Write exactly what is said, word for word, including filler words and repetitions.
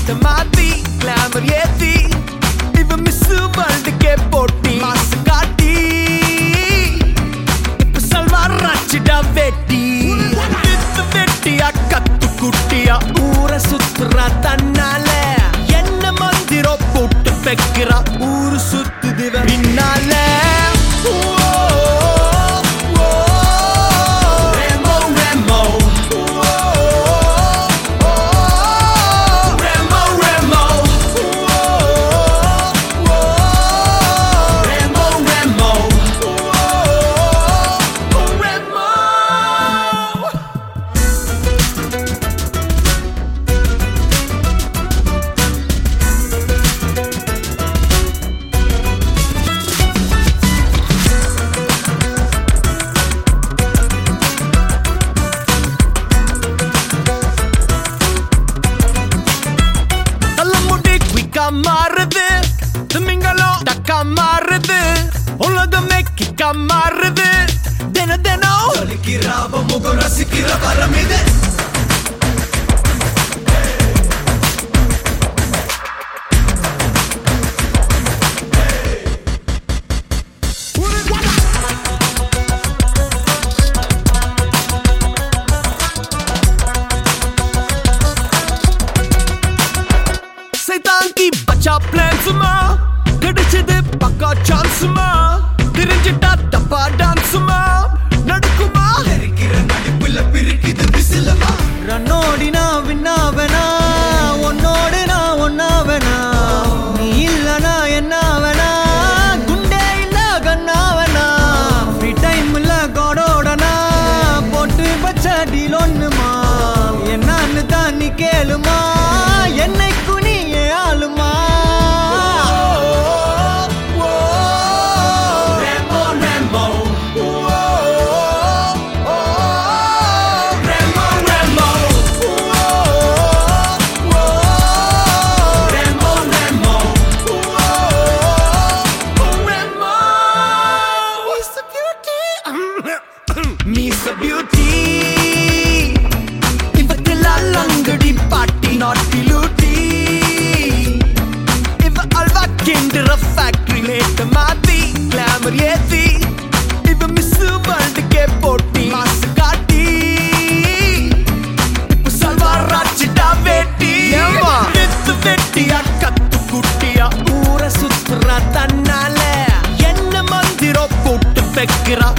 லேட்ட மாத்தி கிளாமர் ஏத்தி இவ மிஸ் வேர்ல்டுக்கே போட்டி மாசு காட்டி இப்ப சல்வார் ராச்சிடா வெட்டி வித்து வெட்டியா கத்து குட்டியா ஊரை சுத்துறா தன்னால என்ன மந்திரோ போட்டு வைக்கிறா ஊரு சுத்துது பின்னால மாறுது திமிங்கலம் டக்கா மாறுது உலகமே கிக்கா மாறுது தின தினம் சொல்லிக்கிறாவ முகம் ரசிக்கிற வரம் இது சைதாங்கி பச்சா பிளான்ஸுமா கிடைச்சது பக்கா சான்ஸுமா தெரிஞ்சிட்டா தப்பா டான்ஸுமா நடக்குமா இருக்கிற நடிப்புல பிரிக்குது விசிலமா ரன்னோடினா விண்ணாவனா உன்னோடு நான் ஒன்னாவனா நீ இல்லனா என்னாவனா குண்டே இல்ல கண்ணாவனா ஃப்ரீ டைம்ல கோடோடனா போட்டு பச்ச டீல் ஒண்ணுமா என்னன்னு தான் நீ கேளுமா என்னை Miss Beauty இவத்திலா லங்கடி பாட்டி நாட்டி லூட்டி இவ அல்வா கிண்டுற ஃபேக்டரி லேட்ட மாத்தி கிளாமர் ஏத்தி இவ மிஸ் வேர்ல்டுக்கே போட்டி மாசு காட்டி இப்ப சல்வார் ராச்சிடா வெட்டி வித்து வெட்டியா கத்து குட்டியா ஊரை சுத்துறா தன்னால என்ன மந்திரோ போட்டு வைக்கிறா